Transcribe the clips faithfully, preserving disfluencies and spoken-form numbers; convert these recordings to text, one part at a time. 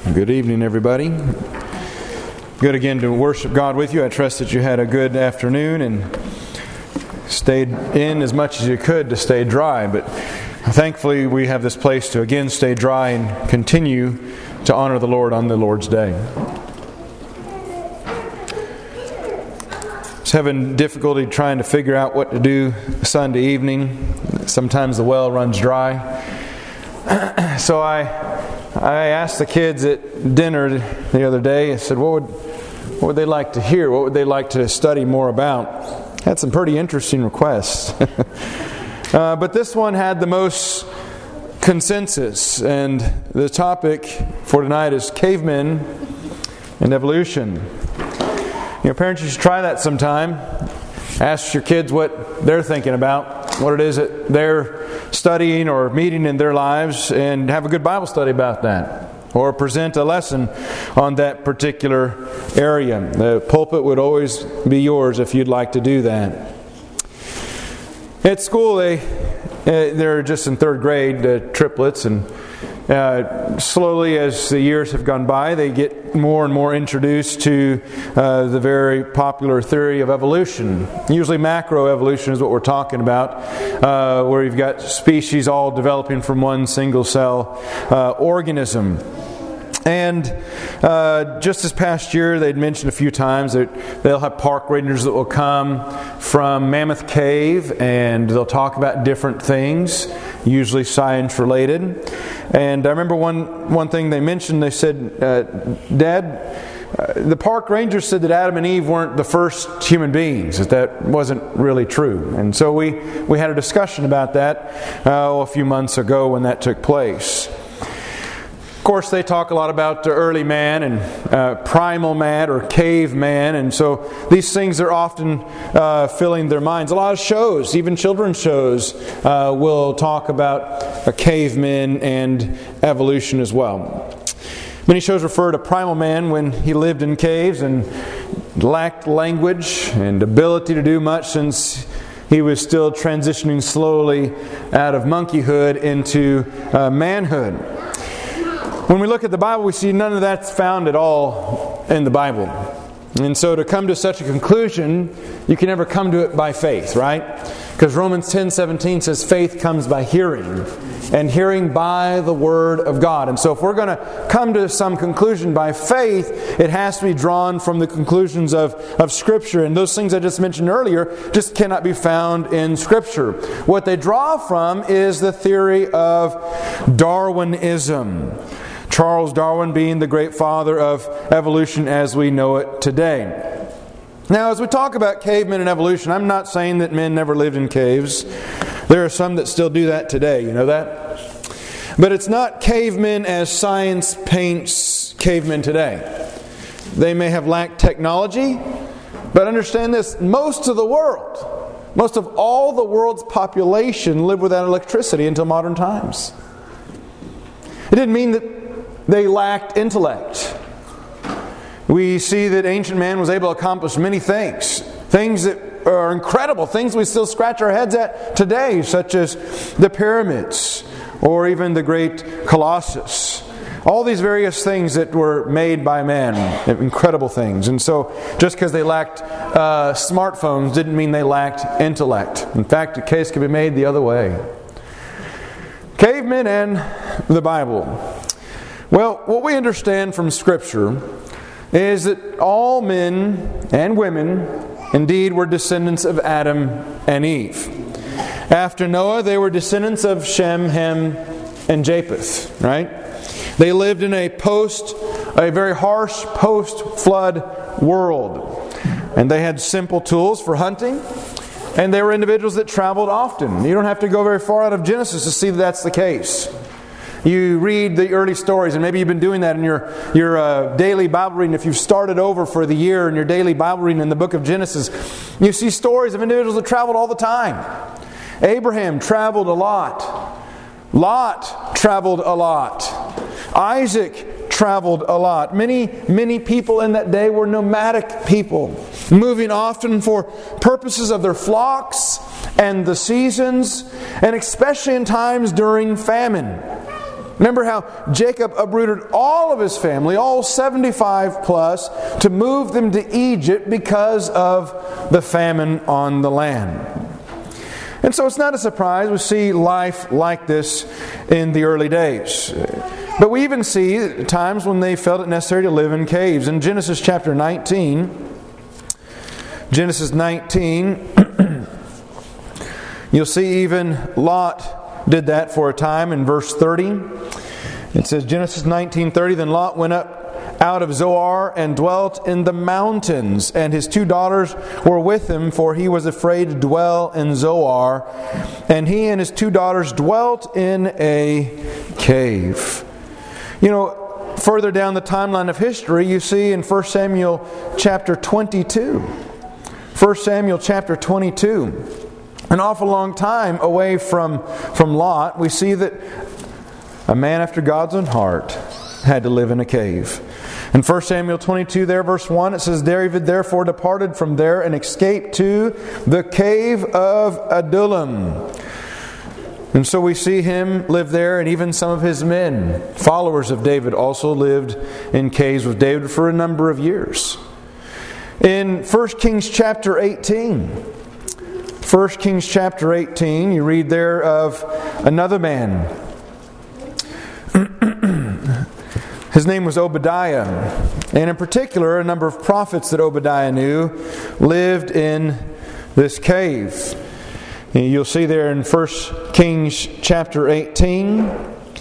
Good evening, everybody. Good again to worship God with you. I trust that you had a good afternoon and stayed in as much as you could to stay dry. But thankfully, we have this place to again stay dry and continue to honor the Lord on the Lord's Day. I was having difficulty trying to figure out what to do Sunday evening. Sometimes the well runs dry. So I I asked the kids at dinner the other day, I said, what would, what would they like to hear? What would they like to study more about? Had some pretty interesting requests. uh, but this one had the most consensus. And the topic for tonight is cavemen and evolution. You know, parents, you should try that sometime. Ask your kids what they're thinking about, what it is that they're studying or meeting in their lives, and have a good Bible study about that. Or present a lesson on that particular area. The pulpit would always be yours if you'd like to do that. At school, they, uh, they're just in third grade, uh, triplets, and Uh, slowly as the years have gone by, they get more and more introduced to uh, the very popular theory of evolution. Usually macroevolution is what we're talking about, uh, where you've got species all developing from one single cell uh, organism. And uh, just this past year, they'd mentioned a few times that they'll have park rangers that will come from Mammoth Cave, and they'll talk about different things, usually science related. And I remember one, one thing they mentioned, they said, uh, Dad, uh, the park rangers said that Adam and Eve weren't the first human beings, that that wasn't really true. And so we, we had a discussion about that uh, a few months ago when that took place. Of course, they talk a lot about the early man and uh, primal man or cave man, and so these things are often uh, filling their minds. A lot of shows, even children's shows, uh, will talk about a caveman and evolution as well. Many shows refer to primal man when he lived in caves and lacked language and ability to do much, since he was still transitioning slowly out of monkeyhood into uh, manhood. When we look at the Bible, we see none of that's found at all in the Bible. And so to come to such a conclusion, you can never come to it by faith, right? Because Romans ten seventeen says faith comes by hearing, and hearing by the Word of God. And so if we're going to come to some conclusion by faith, it has to be drawn from the conclusions of, of Scripture. And those things I just mentioned earlier just cannot be found in Scripture. What they draw from is the theory of Darwinism. Charles Darwin being the great father of evolution as we know it today. Now, as we talk about cavemen and evolution, I'm not saying that men never lived in caves. There are some that still do that today, you know that? But it's not cavemen as science paints cavemen today. They may have lacked technology, but understand this, most of the world, most of all the world's population lived without electricity until modern times. It didn't mean that they lacked intellect. We see that ancient man was able to accomplish many things. Things that are incredible. Things we still scratch our heads at today, such as the pyramids or even the great Colossus. All these various things that were made by man. Incredible things. And so just because they lacked uh, smartphones didn't mean they lacked intellect. In fact, the case could be made the other way. Cavemen and the Bible. Well, what we understand from Scripture is that all men and women indeed were descendants of Adam and Eve. After Noah, they were descendants of Shem, Ham, and Japheth, right? They lived in a post, a very harsh post-flood world. And they had simple tools for hunting, and they were individuals that traveled often. You don't have to go very far out of Genesis to see that that's the case. You read the early stories, and maybe you've been doing that in your, your uh, daily Bible reading. If you've started over for the year in your daily Bible reading in the book of Genesis, you see stories of individuals that traveled all the time. Abraham traveled a lot. Lot traveled a lot. Isaac traveled a lot. Many, many people in that day were nomadic people, moving often for purposes of their flocks and the seasons, and especially in times during famine. Remember how Jacob uprooted all of his family, all seventy-five plus, to move them to Egypt because of the famine on the land. And so it's not a surprise we see life like this in the early days. But we even see times when they felt it necessary to live in caves. In Genesis chapter nineteen, Genesis nineteen, you'll see even Lot did that for a time in verse thirty. It says, Genesis nineteen thirty, then Lot went up out of Zoar and dwelt in the mountains, and his two daughters were with him, for he was afraid to dwell in Zoar. And he and his two daughters dwelt in a cave. You know, further down the timeline of history, you see in First Samuel chapter twenty-two. First Samuel chapter twenty-two. An awful long time away from, from Lot, we see that a man after God's own heart had to live in a cave. In First Samuel twenty-two, there, verse one, it says, David therefore departed from there and escaped to the cave of Adullam. And so we see him live there, and even some of his men, followers of David, also lived in caves with David for a number of years. In First Kings chapter eighteen, First Kings chapter eighteen, you read there of another man. His name was Obadiah. And in particular, a number of prophets that Obadiah knew lived in this cave. You'll see there in First Kings chapter eighteen,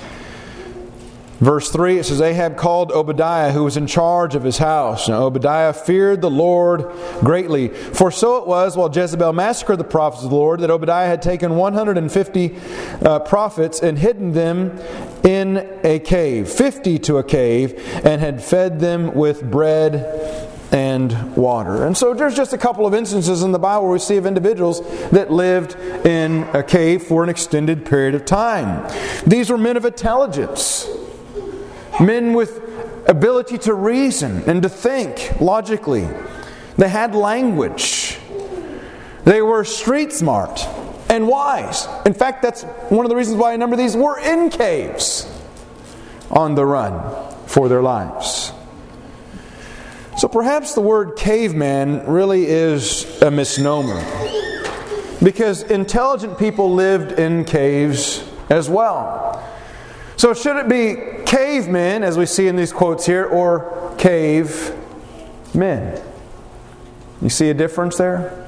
verse three, it says, Ahab called Obadiah, who was in charge of his house. Now Obadiah feared the Lord greatly. For so it was, while Jezebel massacred the prophets of the Lord, that Obadiah had taken one hundred fifty uh, prophets and hidden them in a cave, fifty to a cave, and had fed them with bread and water. And so there's just a couple of instances in the Bible where we see of individuals that lived in a cave for an extended period of time. These were men of intelligence. Men with ability to reason and to think logically. They had language. They were street smart and wise. In fact, that's one of the reasons why a number of these were in caves on the run for their lives. So perhaps the word caveman really is a misnomer, because intelligent people lived in caves as well. So should it be cavemen, as we see in these quotes here, or cave men? You see a difference there?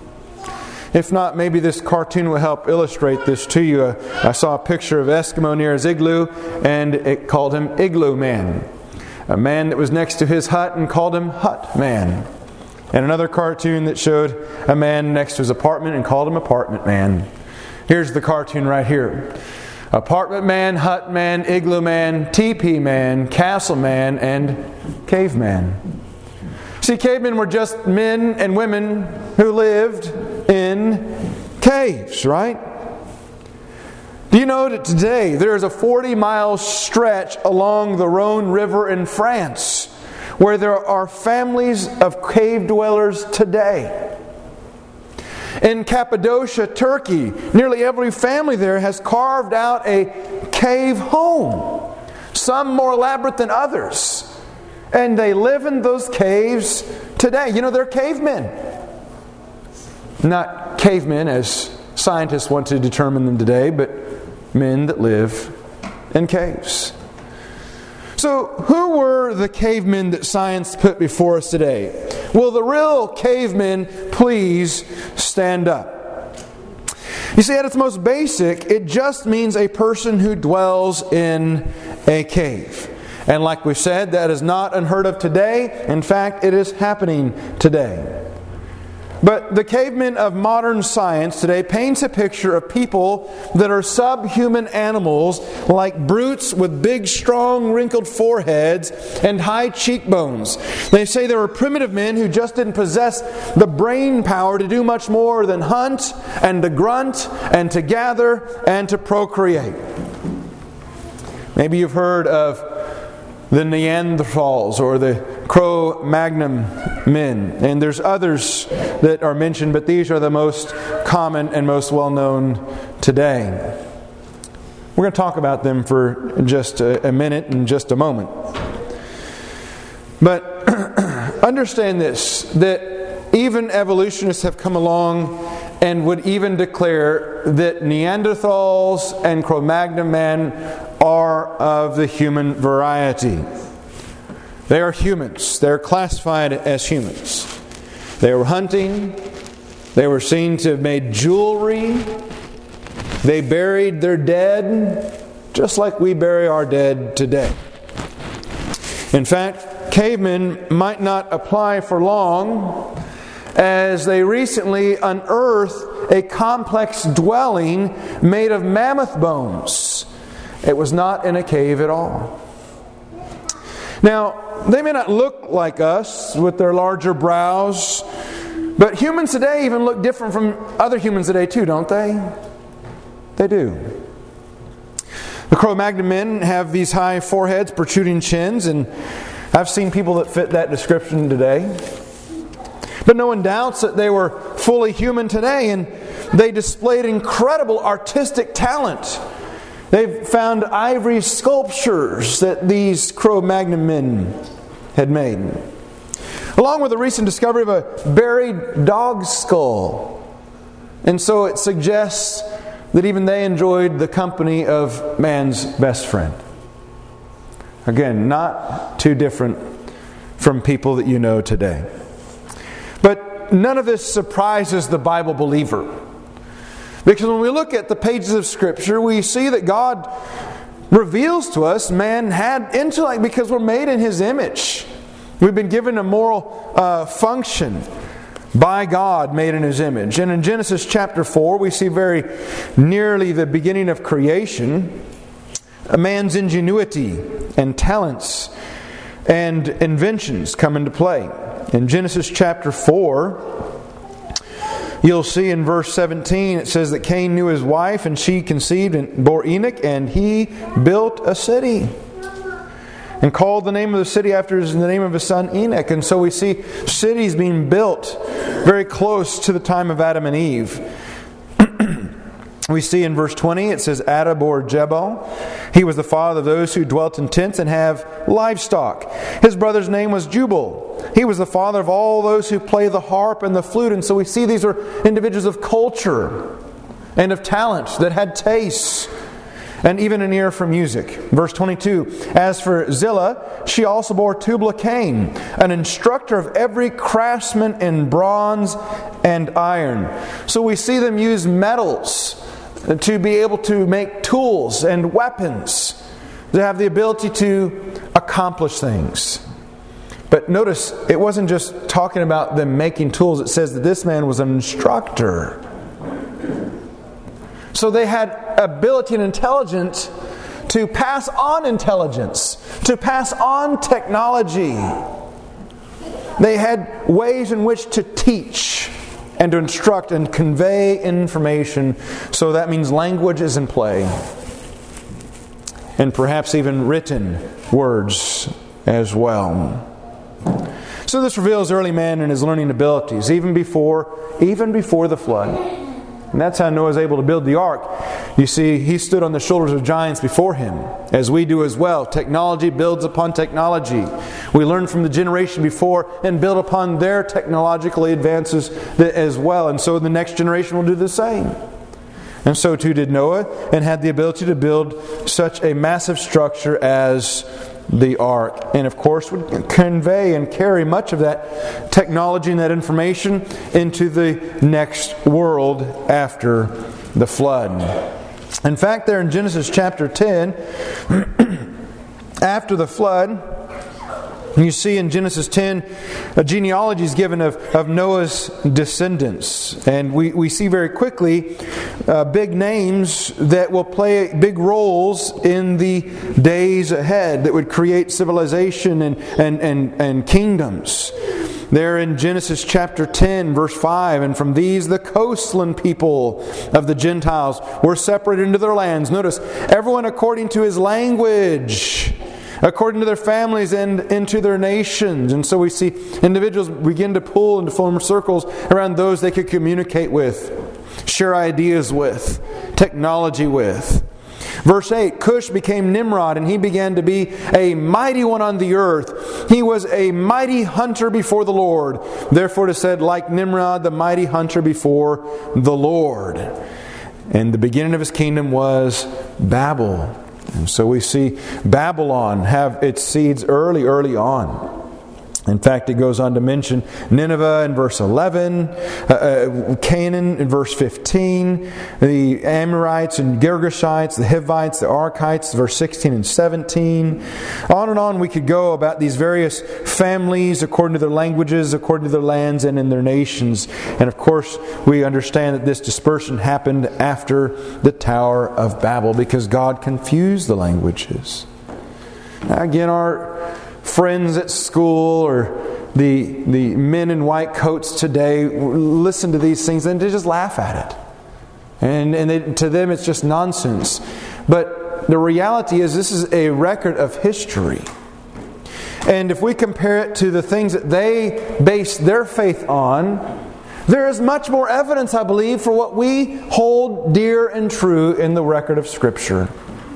If not, maybe this cartoon will help illustrate this to you. Uh, I saw a picture of Eskimo near his igloo, and it called him Igloo Man. A man that was next to his hut and called him Hut Man. And another cartoon that showed a man next to his apartment and called him Apartment Man. Here's the cartoon right here. Apartment Man, Hut Man, Igloo Man, Teepee Man, Castle Man, and Caveman. See, cavemen were just men and women who lived in caves, right? Do you know that today there is a forty mile stretch along the Rhone River in France where there are families of cave dwellers today? In Cappadocia, Turkey, nearly every family there has carved out a cave home, some more elaborate than others. And they live in those caves today. You know, they're cavemen. Not cavemen as scientists want to determine them today, but men that live in caves. So, who were the cavemen that science put before us today? Will the real cavemen please stand up? You see, at its most basic, it just means a person who dwells in a cave. And like we said, that is not unheard of today. In fact, it is happening today. But the cavemen of modern science today paints a picture of people that are subhuman animals, like brutes with big, strong, wrinkled foreheads and high cheekbones. They say they were primitive men who just didn't possess the brain power to do much more than hunt and to grunt and to gather and to procreate. Maybe you've heard of the Neanderthals or the Cro-Magnon men. And there's others that are mentioned, but these are the most common and most well known today. We're going to talk about them for just a, a minute in just a moment. But understand this, that even evolutionists have come along and would even declare that Neanderthals and Cro-Magnon men are of the human variety. They are humans. They're classified as humans. They were hunting. They were seen to have made jewelry. They buried their dead just like we bury our dead today. In fact, cavemen might not apply for long, as they recently unearthed a complex dwelling made of mammoth bones. It was not in a cave at all. Now, they may not look like us with their larger brows, but humans today even look different from other humans today too, don't they? They do. The Cro-Magnon men have these high foreheads, protruding chins, and I've seen people that fit that description today. But no one doubts that they were fully human today, and they displayed incredible artistic talent. They've found ivory sculptures that these Cro-Magnon men had made, along with the recent discovery of a buried dog skull. And so it suggests that even they enjoyed the company of man's best friend. Again, not too different from people that you know today. But none of this surprises the Bible believer. Because when we look at the pages of Scripture, we see that God reveals to us man had intellect because we're made in His image. We've been given a moral uh, function by God, made in His image. And in Genesis chapter four, we see very nearly the beginning of creation, a man's ingenuity and talents and inventions come into play. In Genesis chapter four, you'll see in verse seventeen, it says that Cain knew his wife, and she conceived and bore Enoch, and he built a city and called the name of the city after the name of his son Enoch. And so we see cities being built very close to the time of Adam and Eve. We see in verse twenty, it says, Ada bore Jebel. He was the father of those who dwelt in tents and have livestock. His brother's name was Jubal. He was the father of all those who play the harp and the flute. And so we see these were individuals of culture and of talent that had tastes and even an ear for music. Verse twenty-two, as for Zillah, she also bore Tubal-Cain, an instructor of every craftsman in bronze and iron. So we see them use metals to be able to make tools and weapons, to have the ability to accomplish things. But notice, it wasn't just talking about them making tools. It says that this man was an instructor. So they had ability and intelligence to pass on intelligence, to pass on technology. They had ways in which to teach and to instruct and convey information. So that means language is in play. And perhaps even written words as well. So this reveals early man and his learning abilities, even before, even before the flood. And that's how Noah was able to build the ark. You see, he stood on the shoulders of giants before him, as we do as well. Technology builds upon technology. We learn from the generation before and build upon their technological advances as well. And so the next generation will do the same. And so too did Noah, and had the ability to build such a massive structure as the ark. And of course would convey and carry much of that technology and that information into the next world after the flood. In fact, there in Genesis chapter ten, after the flood, you see in Genesis ten, a genealogy is given of, of Noah's descendants. And we, we see very quickly uh, big names that will play big roles in the days ahead that would create civilization and, and, and, and kingdoms. There in Genesis chapter ten, verse five, and from these the coastland people of the Gentiles were separated into their lands. Notice, everyone according to his language, according to their families and into their nations. And so we see individuals begin to pull and to form circles around those they could communicate with, share ideas with, technology with. Verse eight, Cush became Nimrod, and he began to be a mighty one on the earth. He was a mighty hunter before the Lord. Therefore it is said, like Nimrod, the mighty hunter before the Lord. And the beginning of his kingdom was Babel. And so we see Babylon have its seeds early, early on. In fact, it goes on to mention Nineveh in verse eleven, uh, uh, Canaan in verse fifteen, the Amorites and Girgashites, the Hivites, the Arkites, verse sixteen and seventeen. On and on we could go about these various families according to their languages, according to their lands, and in their nations. And of course, we understand that this dispersion happened after the Tower of Babel because God confused the languages. Now, again, our friends at school or the the men in white coats today listen to these things and they just laugh at it. And, and they, to them it's just nonsense. But the reality is this is a record of history. And if we compare it to the things that they base their faith on, there is much more evidence, I believe, for what we hold dear and true in the record of Scripture.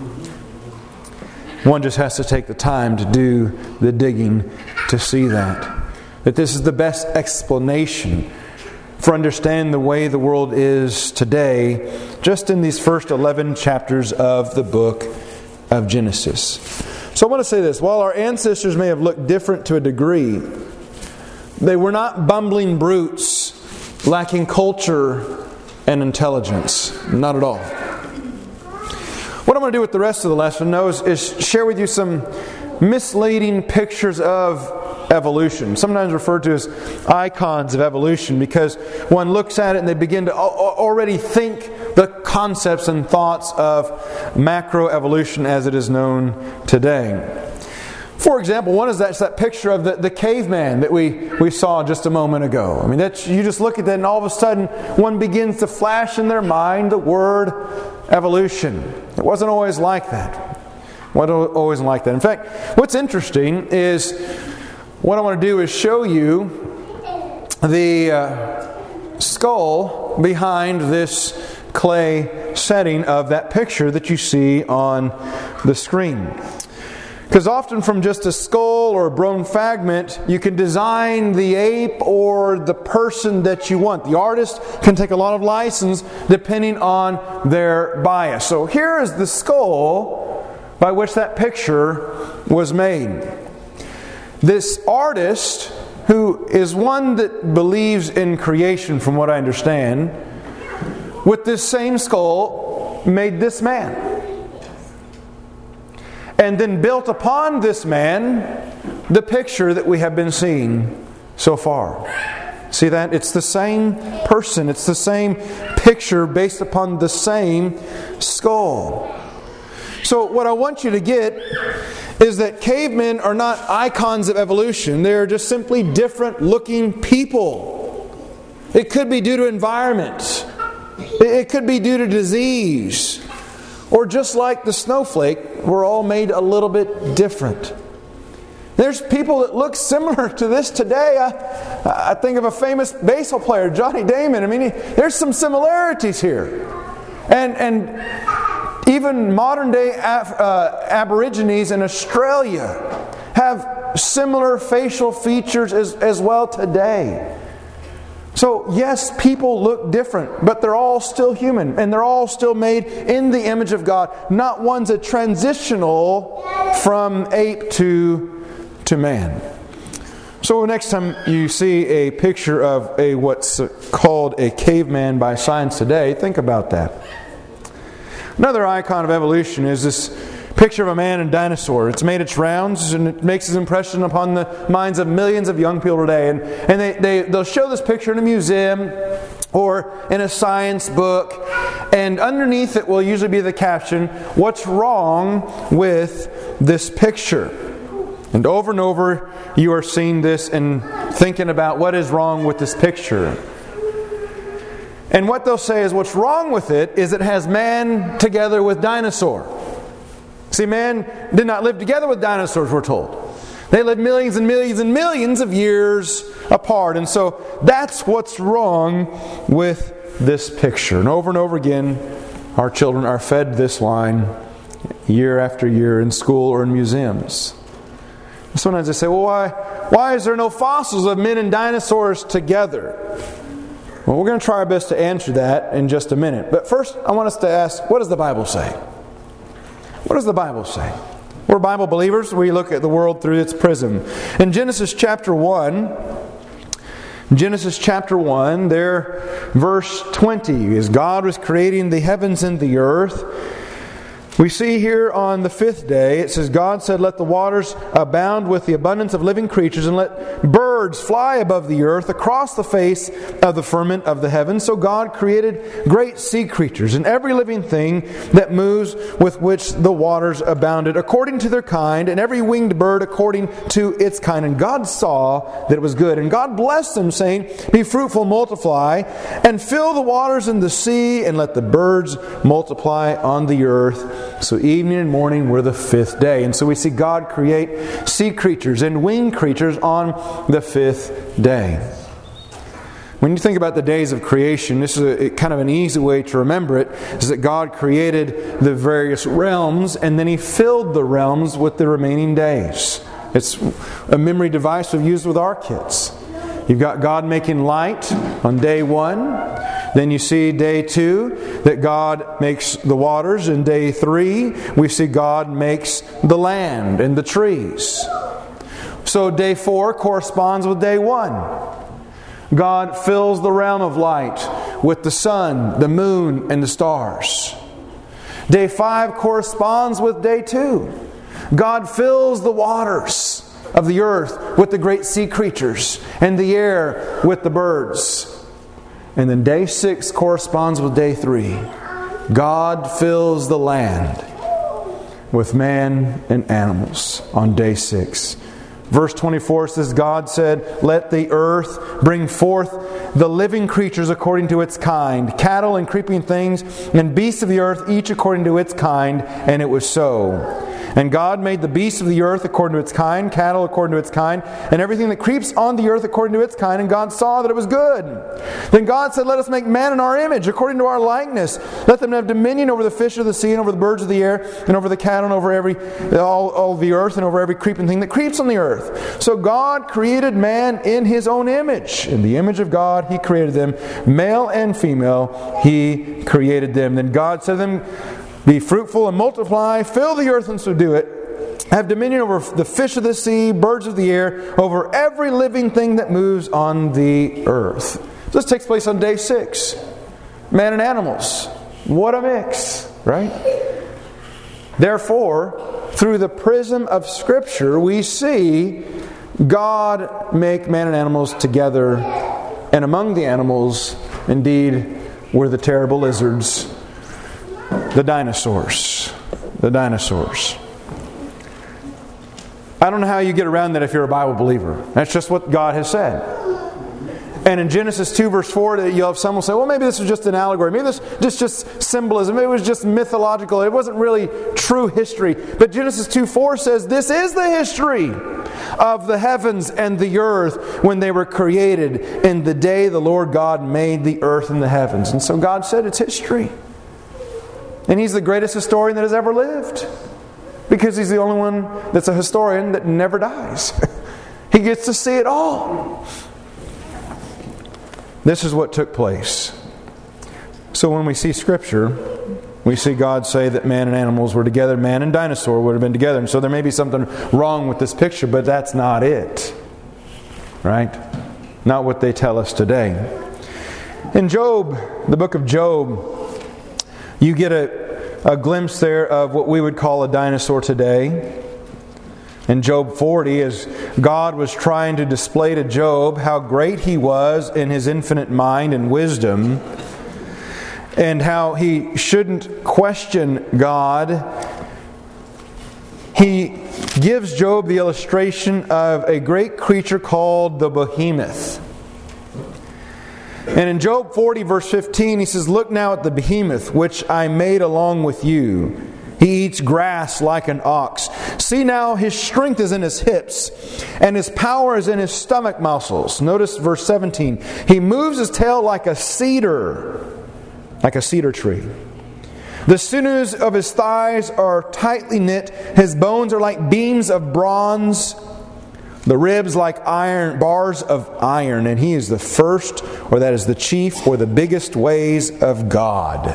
One just has to take the time to do the digging to see that. That this is the best explanation for understanding the way the world is today, just in these first eleven chapters of the book of Genesis. So I want to say this. While our ancestors may have looked different to a degree, they were not bumbling brutes, lacking culture and intelligence. Not at all. What I'm going to do with the rest of the lesson though, is, is share with you some misleading pictures of evolution, sometimes referred to as icons of evolution, because one looks at it and they begin to already think the concepts and thoughts of macroevolution as it is known today. For example, one is that, that picture of the, the caveman that we, we saw just a moment ago. I mean, that's, you just look at that and all of a sudden one begins to flash in their mind the word evolution. It wasn't always like that. It wasn't always like that. In fact, what's interesting is what I want to do is show you the uh, skull behind this clay setting of that picture that you see on the screen. Because often from just a skull or a bone fragment, you can design the ape or the person that you want. The artist can take a lot of license depending on their bias. So here is the skull by which that picture was made. This artist, who is one that believes in creation from what I understand, with this same skull made this man. And then built upon this man the picture that we have been seeing so far. See that? It's the same person. It's the same picture based upon the same skull. So what I want you to get is that cavemen are not icons of evolution. They're just simply different looking people. It could be due to environment. It could be due to disease. Or just like the snowflake, we're all made a little bit different. There's people that look similar to this today. I, I think of a famous baseball player, Johnny Damon. I mean, he, there's some similarities here. And and even modern day Af, uh, Aborigines in Australia have similar facial features as, as well today. So yes, people look different, but they're all still human, and they're all still made in the image of God. Not one's a transitional from ape to, to man. So next time you see a picture of a what's called a caveman by science today, think about that. Another icon of evolution is this picture of a man and dinosaur. It's made its rounds and it makes its impression upon the minds of millions of young people today. And, and they, they, they'll show this picture in a museum or in a science book. And underneath it will usually be the caption, "What's wrong with this picture?" And over and over you are seeing this and thinking about what is wrong with this picture. And what they'll say is what's wrong with it is it has man together with dinosaur. See, man did not live together with dinosaurs, we're told. They lived millions and millions and millions of years apart. And so that's what's wrong with this picture. And over and over again, our children are fed this line, year after year in school or in museums. Sometimes they say, well, why, why is there no fossils of men and dinosaurs together? Well, we're going to try our best to answer that in just a minute. But first, I want us to ask, what does the Bible say? What does the Bible say? We're Bible believers. We look at the world through its prism. In Genesis chapter one, Genesis chapter one, there, verse twenty, as God was creating the heavens and the earth, we see here on the fifth day, it says, God said, let the waters abound with the abundance of living creatures, and let birds fly above the earth across the face of the firmament of the heavens. So God created great sea creatures and every living thing that moves, with which the waters abounded, according to their kind, and every winged bird according to its kind. And God saw that it was good. And God blessed them, saying, be fruitful, multiply, and fill the waters in the sea, and let the birds multiply on the earth. So evening and morning were the fifth day. And so we see God create sea creatures and winged creatures on the fifth day. When you think about the days of creation, this is a, kind of an easy way to remember it, is that God created the various realms and then He filled the realms with the remaining days. It's a memory device we've used with our kids. You've got God making light on day one. Then you see day two that God makes the waters. In day three, we see God makes the land and the trees. So day four corresponds with day one. God fills the realm of light with the sun, the moon, and the stars. Day five corresponds with day two. God fills the waters of the earth with the great sea creatures, and the air with the birds. And then day six corresponds with day three. God fills the land with man and animals on day six. Verse twenty-four says, God said, let the earth bring forth the living creatures according to its kind, cattle and creeping things, and beasts of the earth, each according to its kind. And it was so. And God made the beasts of the earth according to its kind, cattle according to its kind, and everything that creeps on the earth according to its kind. And God saw that it was good. Then God said, let us make man in our image, according to our likeness. Let them have dominion over the fish of the sea, and over the birds of the air, and over the cattle, and over every all, all the earth, and over every creeping thing that creeps on the earth. So God created man in His own image. In the image of God He created them. Male and female He created them. Then God said to them, be fruitful and multiply, fill the earth and subdue it. Have dominion over the fish of the sea, birds of the air, over every living thing that moves on the earth. This takes place on day six. Man and animals. What a mix, right? Therefore, through the prism of Scripture, we see God make man and animals together. And among the animals, indeed, were the terrible lizards, the dinosaurs. The dinosaurs. I don't know how you get around that if you're a Bible believer. That's just what God has said. And in Genesis two verse four, you'll have someone say, well, maybe this was just an allegory. Maybe this was just, just symbolism. Maybe it was just mythological. It wasn't really true history. But Genesis two four says, this is the history of the heavens and the earth when they were created in the day the Lord God made the earth and the heavens. And so God said it's history. And He's the greatest historian that has ever lived. Because He's the only one that's a historian that never dies. He gets to see it all. This is what took place. So when we see Scripture, we see God say that man and animals were together. Man and dinosaur would have been together. And so there may be something wrong with this picture, but that's not it. Right? Not what they tell us today. In Job, the book of Job, you get a, a glimpse there of what we would call a dinosaur today. In Job forty, as God was trying to display to Job how great he was in his infinite mind and wisdom, and how he shouldn't question God, he gives Job the illustration of a great creature called the behemoth. And in Job forty verse fifteen, he says, look now at the behemoth, which I made along with you. He eats grass like an ox. See now, his strength is in his hips, and his power is in his stomach muscles. Notice verse seventeen. He moves his tail like a cedar, like a cedar tree. The sinews of his thighs are tightly knit. His bones are like beams of bronze. The ribs like iron, bars of iron. And he is the first, or that is the chief, or the biggest ways of God.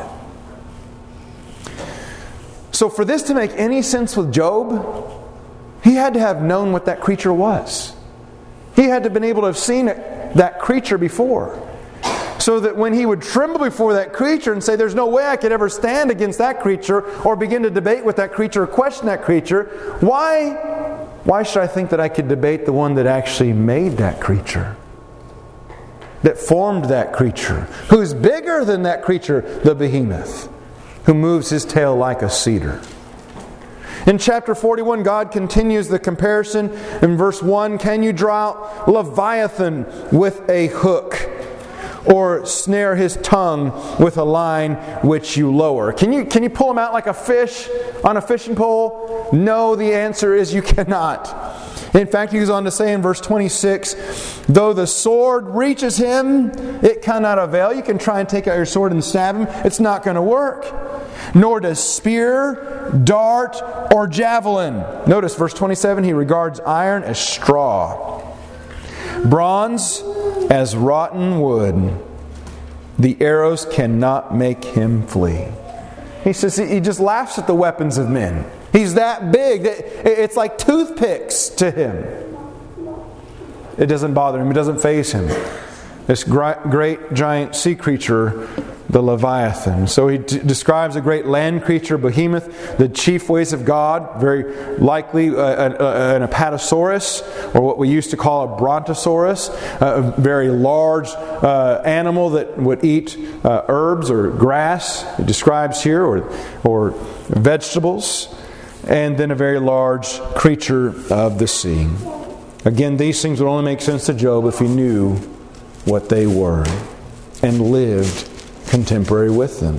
So for this to make any sense with Job, he had to have known what that creature was. He had to have been able to have seen it, that creature before. So that when he would tremble before that creature and say, there's no way I could ever stand against that creature, or begin to debate with that creature or question that creature, why, why should I think that I could debate the one that actually made that creature? That formed that creature, who's bigger than that creature, the behemoth, who moves his tail like a cedar. In chapter forty-one, God continues the comparison. In verse one, can you draw out Leviathan with a hook, or snare his tongue with a line which you lower? Can you, can you pull him out like a fish on a fishing pole? No, the answer is you cannot. In fact, he goes on to say in verse twenty-six, though the sword reaches him, it cannot avail. You can try and take out your sword and stab him. It's not going to work. Nor does spear, dart, or javelin. Notice verse twenty-seven, he regards iron as straw, bronze as rotten wood. The arrows cannot make him flee. He says he just laughs at the weapons of men. He's that big. It's like toothpicks to him. It doesn't bother him. It doesn't faze him. This great giant sea creature, the Leviathan. So he d- describes a great land creature, behemoth, the chief ways of God, very likely uh, an, an apatosaurus, or what we used to call a brontosaurus, a very large uh, animal that would eat uh, herbs or grass, it describes here, or, or vegetables, and then a very large creature of the sea. Again, these things would only make sense to Job if he knew what they were and lived contemporary with them.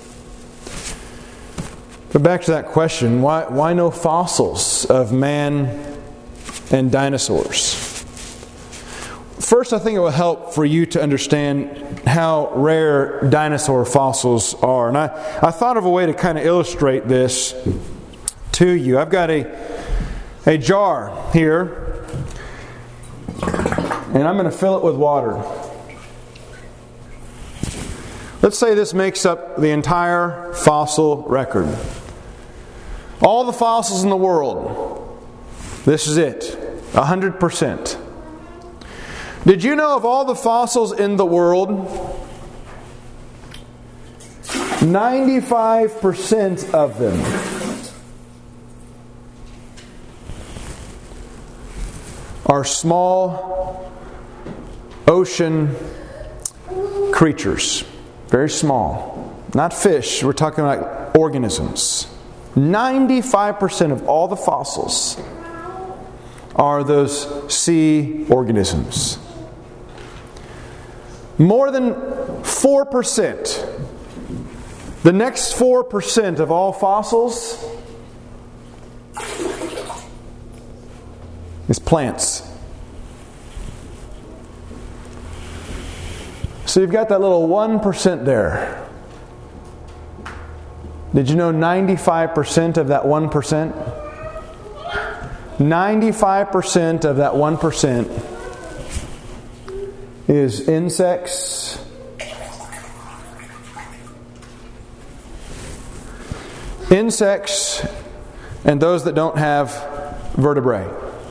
But back to that question, why, why no fossils of man and dinosaurs? First, I think it will help for you to understand how rare dinosaur fossils are. And I, I thought of a way to kind of illustrate this to you. I've got a, a jar here, and I'm going to fill it with water. Let's say this makes up the entire fossil record. All the fossils in the world. This is it. one hundred percent. Did you know of all the fossils in the world, ninety-five percent of them are small ocean creatures. Very small. Not fish. We're talking about organisms. ninety-five percent of all the fossils are those sea organisms. More than four percent. The next four percent of all fossils is plants. So you've got that little one percent there. Did you know ninety-five percent of that one percent? ninety-five percent of that one percent is insects, insects, and those that don't have vertebrae.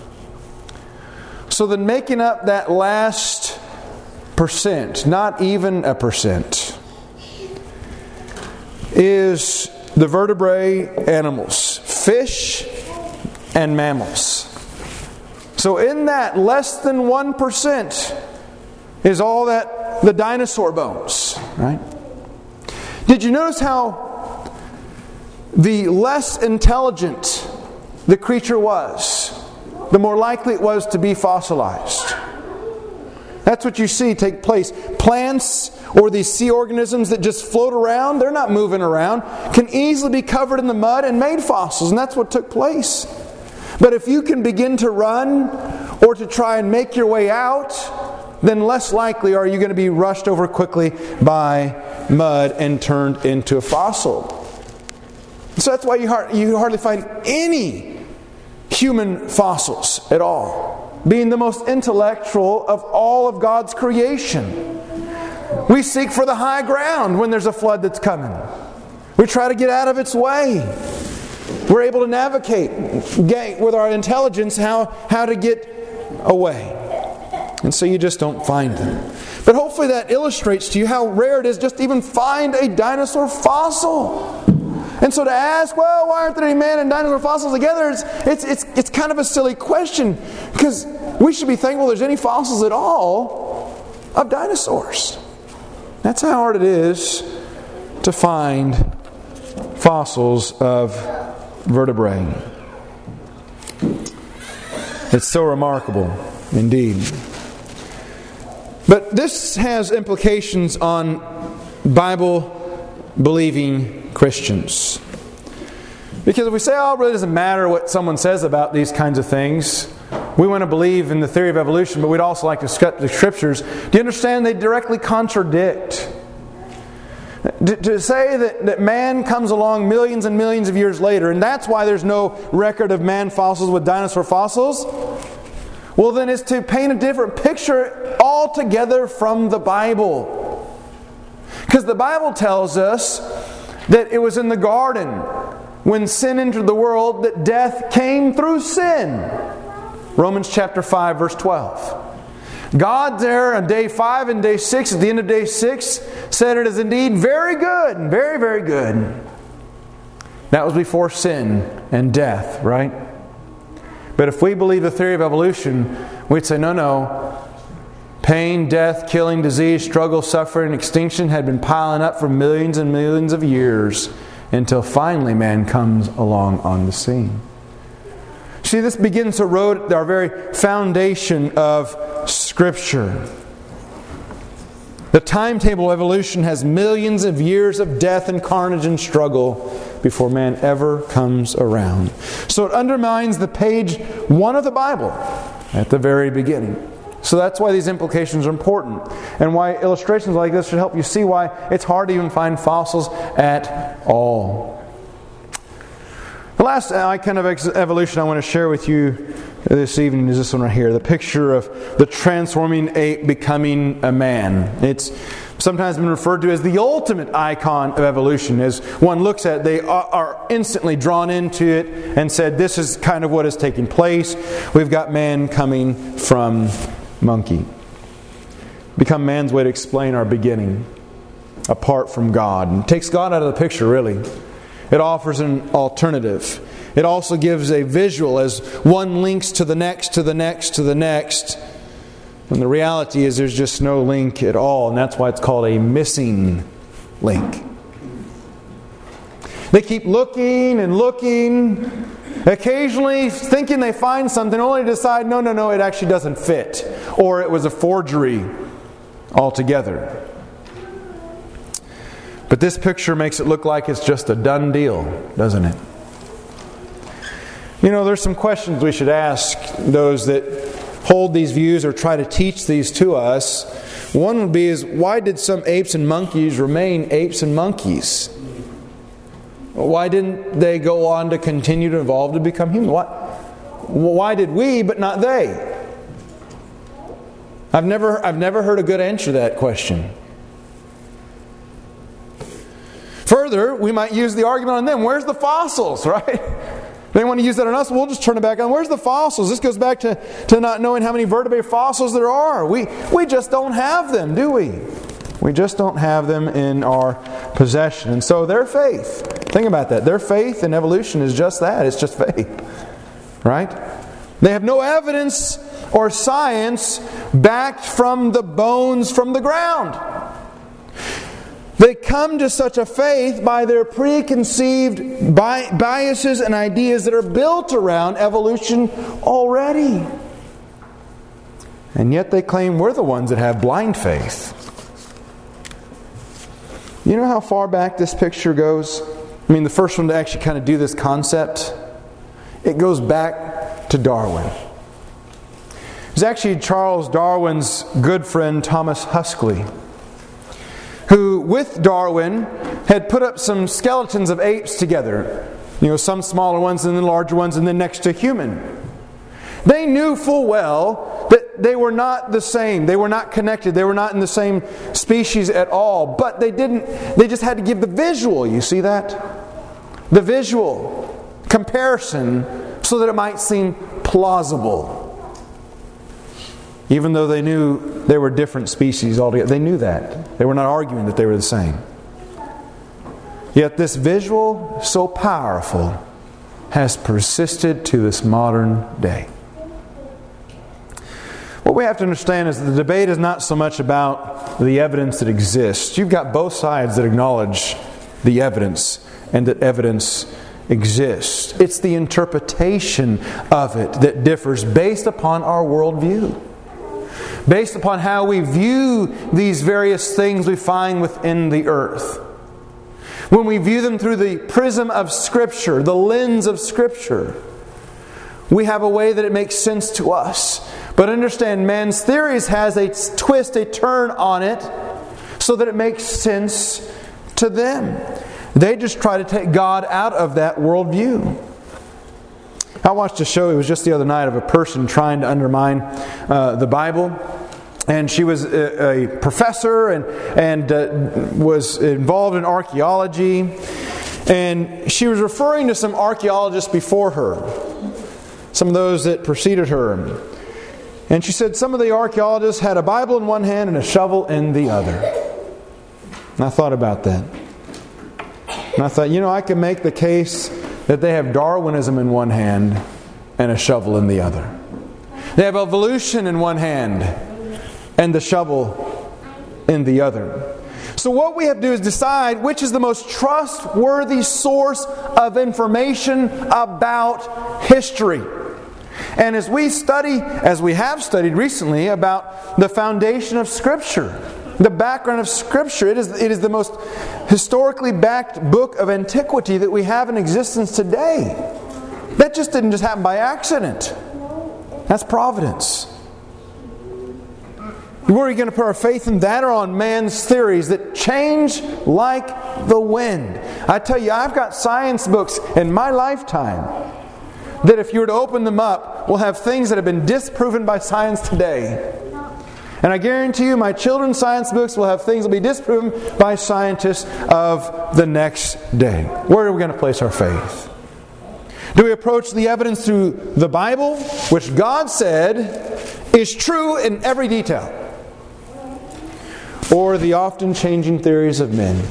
So then making up that last percent, not even a percent, is the vertebrate animals, fish and mammals. So in that less than one percent is all that the dinosaur bones, right? Did you notice how the less intelligent the creature was, the more likely it was to be fossilized? That's what you see take place. Plants or these sea organisms that just float around, they're not moving around, can easily be covered in the mud and made fossils, and that's what took place. But if you can begin to run or to try and make your way out, then less likely are you going to be rushed over quickly by mud and turned into a fossil. So that's why you you hardly find any human fossils at all, being the most intellectual of all of God's creation. We seek for the high ground when there's a flood that's coming. We try to get out of its way. We're able to navigate with our intelligence how, how to get away. And so you just don't find them. But hopefully that illustrates to you how rare it is just to even find a dinosaur fossil. And so to ask, well, why aren't there any man and dinosaur fossils together? It's, it's, it's, it's kind of a silly question, because we should be thankful there's any fossils at all of dinosaurs. That's how hard it is to find fossils of vertebrae. It's so remarkable indeed. But this has implications on Bible-believing Christians. Because if we say, oh, it really doesn't matter what someone says about these kinds of things, we want to believe in the theory of evolution, but we'd also like to discuss the Scriptures. Do you understand they directly contradict? To, to say that, that man comes along millions and millions of years later, and that's why there's no record of man fossils with dinosaur fossils, well then it's to paint a different picture altogether from the Bible. Because the Bible tells us that it was in the garden when sin entered the world that death came through sin. Romans chapter five verse twelve. God there on day five and day six, at the end of day six, said it is indeed very good, very, very good. That was before sin and death, right? But if we believe the theory of evolution, we'd say, no, no. Pain, death, killing, disease, struggle, suffering, extinction had been piling up for millions and millions of years until finally man comes along on the scene. See, this begins to erode our very foundation of Scripture. The timetable of evolution has millions of years of death and carnage and struggle before man ever comes around. So it undermines the page one of the Bible at the very beginning. So that's why these implications are important, and why illustrations like this should help you see why it's hard to even find fossils at all. The last icon of evolution I want to share with you this evening is this one right here. The picture of the transforming ape becoming a man. It's sometimes been referred to as the ultimate icon of evolution. As one looks at it, they are instantly drawn into it and said, this is kind of what is taking place. We've got man coming from monkey. Become man's way to explain our beginning apart from God. And it takes God out of the picture, really. It offers an alternative. It also gives a visual as one links to the next, to the next, to the next. And the reality is there's just no link at all. And that's why it's called a missing link. They keep looking and looking, occasionally thinking they find something, only to decide, no, no, no, it actually doesn't fit. Or it was a forgery altogether. But this picture makes it look like it's just a done deal, doesn't it? You know, there's some questions we should ask those that hold these views or try to teach these to us. One would be is, why did some apes and monkeys remain apes and monkeys? Why didn't they go on to continue to evolve to become human? Why, why did we but not they? I've never, I've never heard a good answer to that question. Further, we might use the argument on them. Where's the fossils, right? They want to use that on us. We'll just turn it back on. Where's the fossils? This goes back to, to not knowing how many vertebrate fossils there are. We, we just don't have them, do we? We just don't have them in our possession. And so their faith, think about that. Their faith in evolution is just that. It's just faith. Right? They have no evidence or science backed from the bones from the ground. They come to such a faith by their preconceived biases and ideas that are built around evolution already. And yet they claim we're the ones that have blind faith. You know how far back this picture goes? I mean, the first one to actually kind of do this concept, it goes back to Darwin. It was actually Charles Darwin's good friend Thomas Huxley, who with Darwin had put up some skeletons of apes together. You know, some smaller ones and then larger ones, and then next to human. They knew full well that they were not the same. They were not connected. They were not in the same species at all. But they didn't, they just had to give the visual, you see that? The visual comparison so that it might seem plausible. Even though they knew they were different species altogether. They knew that. They were not arguing that they were the same. Yet this visual, so powerful, has persisted to this modern day. What we have to understand is that the debate is not so much about the evidence that exists. You've got both sides that acknowledge the evidence and that evidence exists. It's the interpretation of it that differs based upon our worldview. Based upon how we view these various things we find within the earth. When we view them through the prism of Scripture, the lens of Scripture, we have a way that it makes sense to us. But understand, man's theories has a twist, a turn on it, so that it makes sense to them. They just try to take God out of that worldview. I watched a show, it was just the other night, of a person trying to undermine uh, the Bible. And she was a, a professor and, and uh, was involved in archaeology. And she was referring to some archaeologists before her. Some of those that preceded her. And she said some of the archaeologists had a Bible in one hand and a shovel in the other. And I thought about that. And I thought, you know, I can make the case that they have Darwinism in one hand and a shovel in the other. They have evolution in one hand and the shovel in the other. So what we have to do is decide which is the most trustworthy source of information about history. And as we study, as we have studied recently, about the foundation of Scripture, the background of Scripture, it is, it is the most historically backed book of antiquity that we have in existence today. That just didn't just happen by accident. That's providence. Where are you going to put our faith in that or on man's theories that change like the wind? I tell you, I've got science books in my lifetime that if you were to open them up, will have things that have been disproven by science today. And I guarantee you my children's science books will have things that will be disproven by scientists of the next day. Where are we going to place our faith? Do we approach the evidence through the Bible, which God said is true in every detail? Or the often changing theories of men?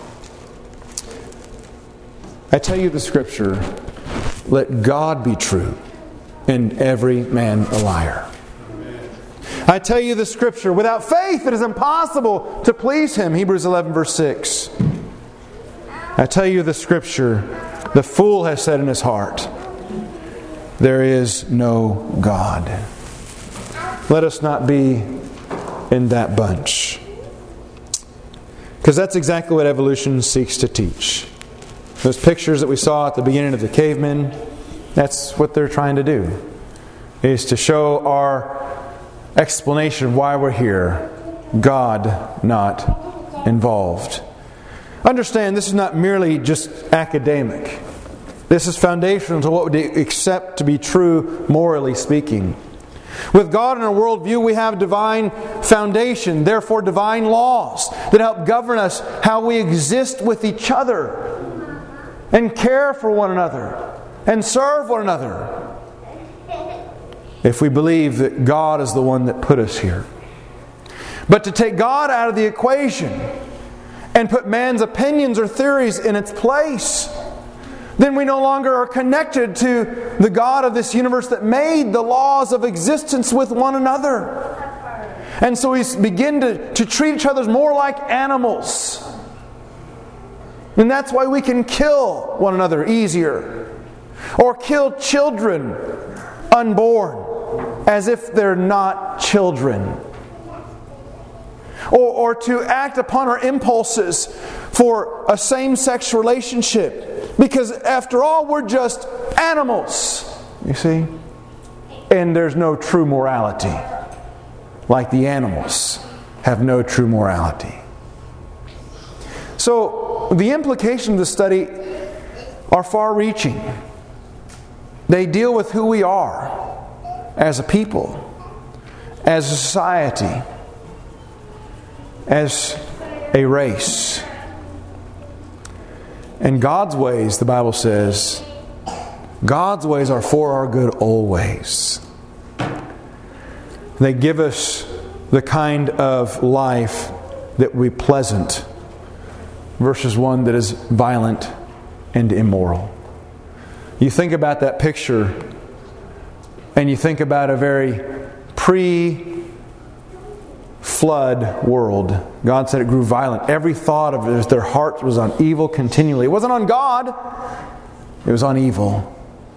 I tell you the Scripture, let God be true and every man a liar. I tell you the Scripture, without faith it is impossible to please Him. Hebrews eleven verse six. I tell you the Scripture, the fool has said in his heart, there is no God. Let us not be in that bunch. Because that's exactly what evolution seeks to teach. Those pictures that we saw at the beginning of the cavemen, that's what they're trying to do. Is to show our explanation of why we're here. God not involved. Understand, this is not merely just academic. This is foundational to what we accept to be true, morally speaking. With God in our worldview, we have divine foundation, therefore divine laws that help govern us how we exist with each other and care for one another and serve one another. If we believe that God is the one that put us here. But to take God out of the equation and put man's opinions or theories in its place, then we no longer are connected to the God of this universe that made the laws of existence with one another. And so we begin to, to treat each other more like animals. And that's why we can kill one another easier. Or kill children unborn as if they're not children. Or, or to act upon our impulses for a same-sex relationship. Because after all, we're just animals. You see? And there's no true morality. Like the animals have no true morality. So, the implications of the study are far-reaching. They deal with who we are as a people, as a society, as a race. And God's ways, the Bible says, God's ways are for our good always. They give us the kind of life that will be pleasant versus one that is violent and immoral. You think about that picture and you think about a very pre-flood world. God said it grew violent. Every thought of it, their heart was on evil continually. It wasn't on God. It was on evil.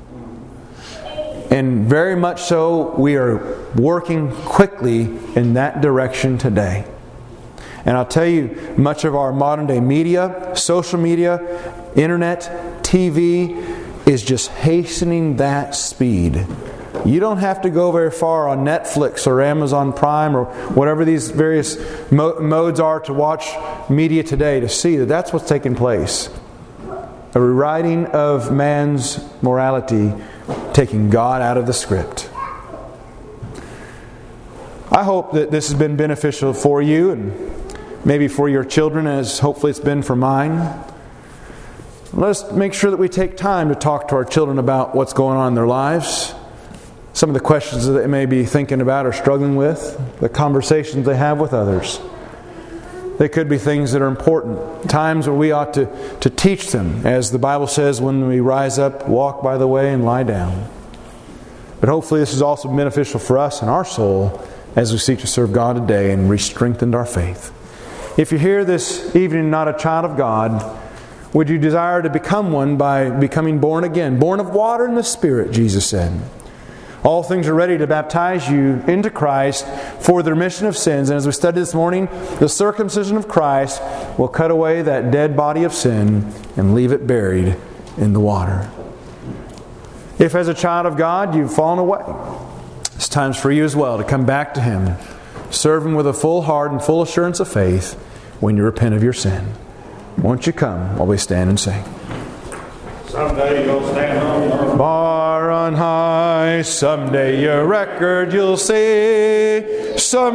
And very much so, we are working quickly in that direction today. And I'll tell you, much of our modern day media, social media, internet, T V, is just hastening that speed. You don't have to go very far on Netflix or Amazon Prime or whatever these various mo- modes are to watch media today to see that that's what's taking place. A rewriting of man's morality, taking God out of the script. I hope that this has been beneficial for you and maybe for your children, as hopefully it's been for mine. Let's make sure that we take time to talk to our children about what's going on in their lives, some of the questions that they may be thinking about or struggling with, the conversations they have with others. They could be things that are important, times where we ought to, to teach them, as the Bible says, when we rise up, walk by the way and lie down. But hopefully this is also beneficial for us and our soul as we seek to serve God today and re-strengthen our faith. If you're here this evening not a child of God, would you desire to become one by becoming born again? Born of water and the Spirit, Jesus said. All things are ready to baptize you into Christ for the remission of sins. And as we studied this morning, the circumcision of Christ will cut away that dead body of sin and leave it buried in the water. If as a child of God you've fallen away, it's time for you as well to come back to Him. Serve Him with a full heart and full assurance of faith when you repent of your sin. Won't you come while we stand and sing? Someday you'll stand on bar on high. Someday your record you'll see. Some